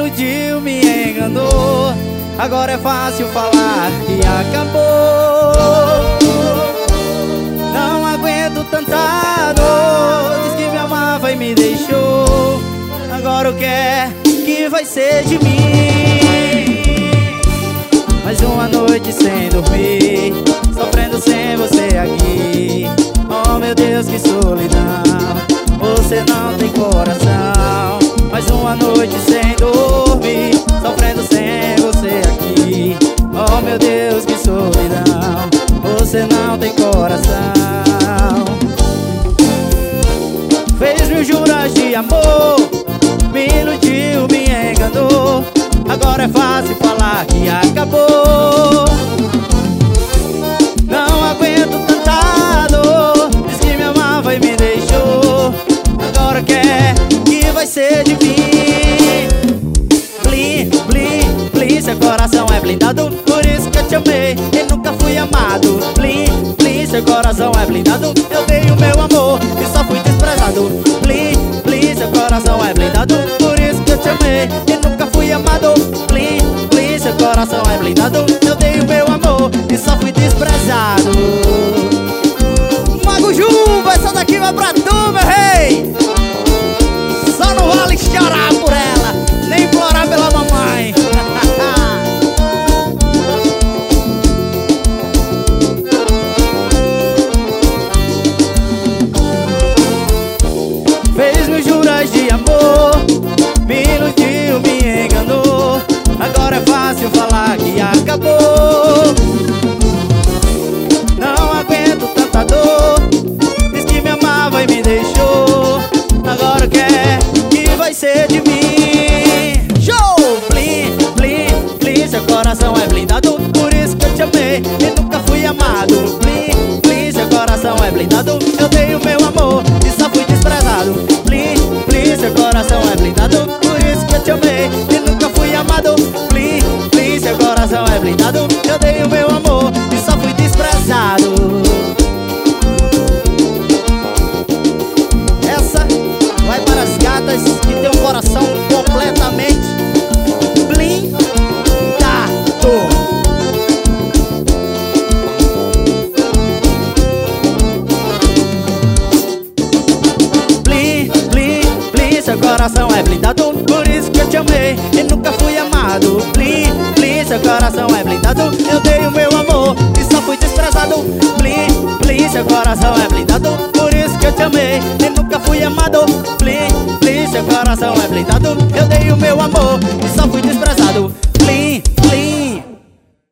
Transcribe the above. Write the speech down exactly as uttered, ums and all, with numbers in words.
iludiu, me enganou. Agora é fácil falar que acabou. Não aguento tanta dor. Diz que me amava e me deixou. Agora o que é que vai ser de mim? Mais uma noite sem dormir, sofrendo sem você aqui. Oh meu Deus, que solidão, você não tem coração. Mais uma noite sem dormir, sofrendo sem você aqui. Oh meu Deus, que solidão, você não tem coração. Fez mil juras de amor, me iludiu, me enganou. Agora é fácil falar que acabou. Não aguento tanta dor. Diz que me amava e me deixou. Agora quer que vai ser de mim. Blim, blim, blim, seu coração é blindado. Por isso que eu te amei e nunca fui amado. Blim, blim, seu coração é blindado. Eu dei o meu amor e só fui desprezado. Blim, blim, seu coração é blindado. Por isso que eu te amei e nunca fui amado. Blim, blim, seu coração é blindado. Eu dei o meu amor e só fui desprezado. Mago Juba, essa daqui vai pra tu, meu rei. Só não vale chorar por ela, nem implorar pela mamãe. Fez mil juras de amor, me iludiu, me enganou. Agora é fácil falar que acabou. Não aguento tanta dor. Diz que me amava e me deixou. Agora quer que vai ser de mim. Show! Blim, blim, blim, seu coração é blindado. Por isso que eu te amei e nunca fui amado. Blim, blim, seu coração é blindado. Eu dei o meu amor e só fui desprezado. Blim, blim, seu coração é blindado. Por isso que eu te amei e nunca fui amado. Blim, blim, seu coração é blindado. Eu dei o meu amor e só fui desprezado. Essa vai para as gatas que tem um coração completamente blindado. Blim, blim, blim, seu coração é blindado. Por isso que eu te amei e nunca fui amado. Blim, blim, seu coração é blindado. Eu dei o meu amor e só fui desprezado. Blim, blim, seu coração é blindado. Por isso que eu te amei e nunca fui amado. Blim, blim, seu coração é blindado. Eu dei o meu amor e só fui desprezado.